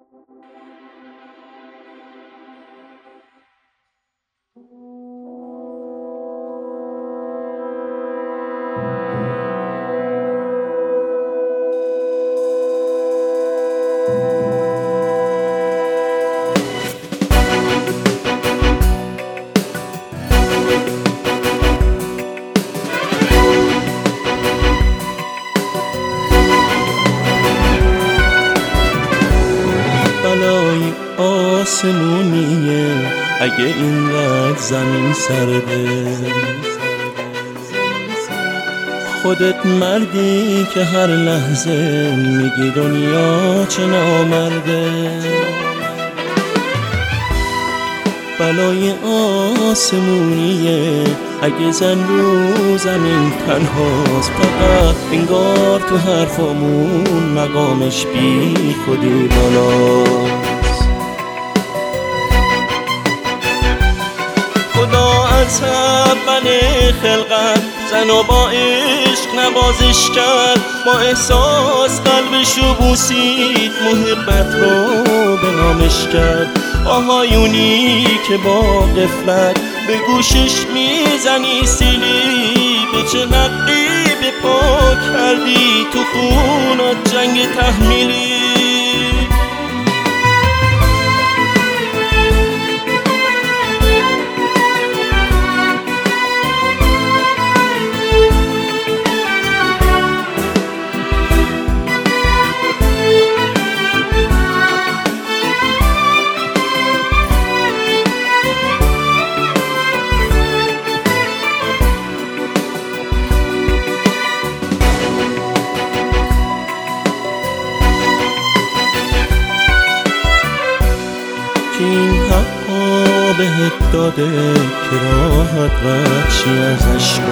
بلای آسمونیه اگه اینقدر زمین سرده، خودت مردی که هر لحظه میگی دنیا چه نامرده. بلای آسمونیه اگه زن رو زمین تنهاست، فقط انگار تو حرفامون مقامش بی خودی بالاست. خدا از اول خلقت زنو با عشق نوازش کرد، با احساس قلبشو بوسید، محبت رو به نامش کرد. آهایونی که با غفلت به گوشش میزنی سیلی، به چه نقی به پا کردی تو خونات جنگ تحمیلی. این حقا بهت داده که راحت بخشی از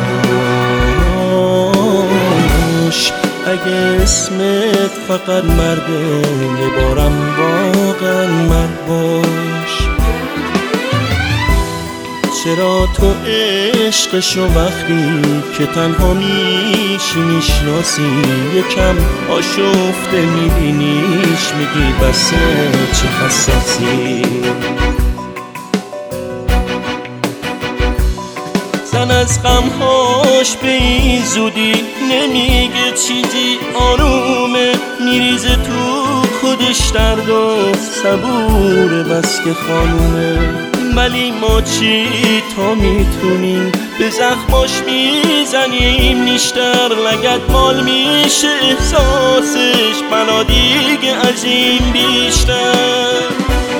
اشکاش. اگه اسمت فقط مرده یه بارم واقعا مرد باش. چرا تو عشقشو وقتی که تنها میشی میشناسی، یکم آشفته میبینیش میگی بسه چه حساسی. زن از غمهاش به این زودی نمیگه چیزی، آرومه میریزه تو خودش درد و صبور بس که خانومه. ولی ما چی تا میتونیم به زخماش میزنیم، نیشتر لگد مال میشه احساسش، بلا دیگه از این بیشتر.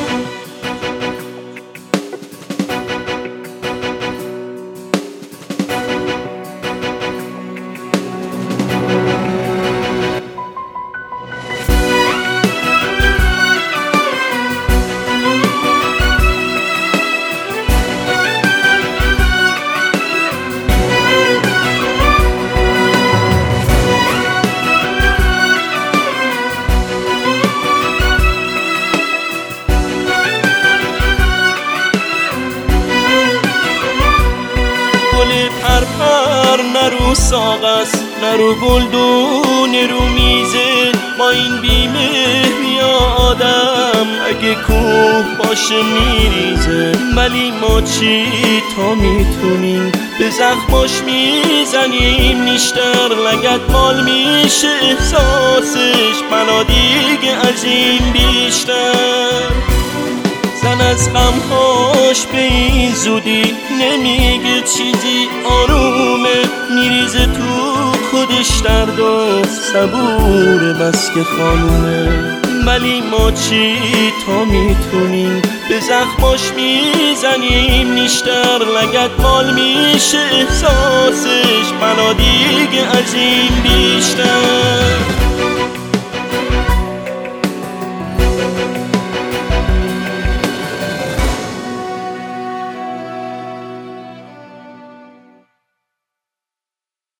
پرپر نرو ساغس نرو گلدون رو میزه، با این بیمهری آدم اگه کوه باشه میریزه. ولی ما چی تا میتونیم به زخماش میزنیم، نیشتر لگد مال میشه احساسش، بلا دیگه از این بیشتر. زن از غمهاش به این زودی نمیگه چیزی، آرومه میریزه تو خودش درد و صبور بس که خانومه. ولی ما چی تا میتونیم به زخماش میزنیم، نیشتر لگد مال میشه احساسش، بلا دیگه از این بیشتر.